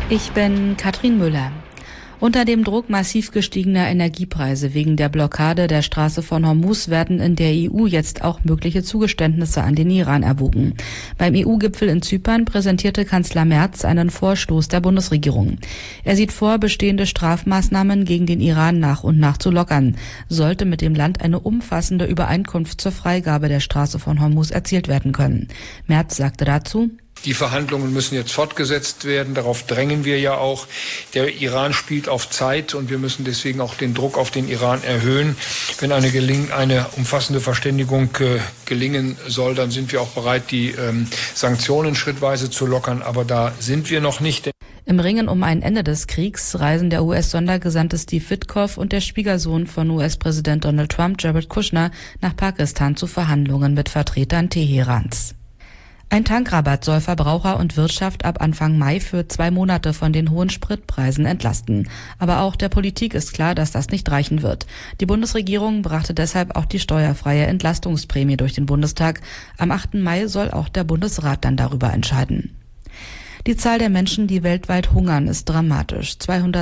Ich bin Katrin Müller. Unter dem Druck massiv gestiegener Energiepreise wegen der Blockade der Straße von Hormuz werden in der EU jetzt auch mögliche Zugeständnisse an den Iran erwogen. Beim EU-Gipfel in Zypern präsentierte Kanzler Merz einen Vorstoß der Bundesregierung. Er sieht vor, bestehende Strafmaßnahmen gegen den Iran nach und nach zu lockern, sollte mit dem Land eine umfassende Übereinkunft zur Freigabe der Straße von Hormuz erzielt werden können. Merz sagte dazu: Die Verhandlungen müssen jetzt fortgesetzt werden. Darauf drängen wir ja auch. Der Iran spielt auf Zeit und wir müssen deswegen auch den Druck auf den Iran erhöhen. Wenn eine umfassende Verständigung gelingen soll, dann sind wir auch bereit, die Sanktionen schrittweise zu lockern. Aber da sind wir noch nicht. Im Ringen um ein Ende des Kriegs reisen der US-Sondergesandte Steve Witkoff und der Schwiegersohn von US-Präsident Donald Trump, Jared Kushner, nach Pakistan zu Verhandlungen mit Vertretern Teherans. Ein Tankrabatt soll Verbraucher und Wirtschaft ab Anfang Mai für 2 Monate von den hohen Spritpreisen entlasten. Aber auch der Politik ist klar, dass das nicht reichen wird. Die Bundesregierung brachte deshalb auch die steuerfreie Entlastungsprämie durch den Bundestag. Am 8. Mai soll auch der Bundesrat dann darüber entscheiden. Die Zahl der Menschen, die weltweit hungern, ist dramatisch.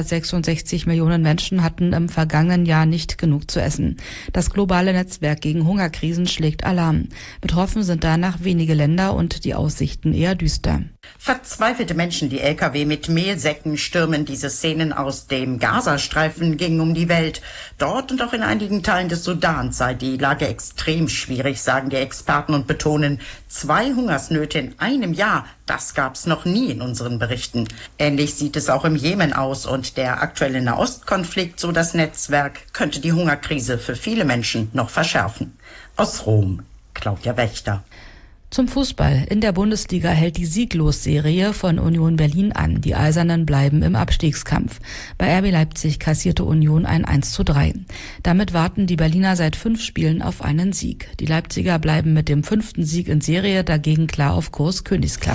266 Millionen Menschen hatten im vergangenen Jahr nicht genug zu essen. Das globale Netzwerk gegen Hungerkrisen schlägt Alarm. Betroffen sind danach wenige Länder und die Aussichten eher düster. Verzweifelte Menschen, die LKW mit Mehlsäcken stürmen. Diese Szenen aus dem Gazastreifen gingen um die Welt. Dort und auch in einigen Teilen des Sudans sei die Lage extrem schwierig, sagen die Experten und betonen, 2 Hungersnöte in einem Jahr, das gab's noch nie in unseren Berichten. Ähnlich sieht es auch im Jemen aus und der aktuelle Nahostkonflikt, so das Netzwerk, könnte die Hungerkrise für viele Menschen noch verschärfen. Aus Rom, Claudia Wächter. Zum Fußball. In der Bundesliga hält die Sieglos-Serie von Union Berlin an. Die Eisernen bleiben im Abstiegskampf. Bei RB Leipzig kassierte Union ein 1:3. Damit warten die Berliner seit 5 Spielen auf einen Sieg. Die Leipziger bleiben mit dem 5. Sieg in Serie dagegen klar auf Kurs Königsklasse.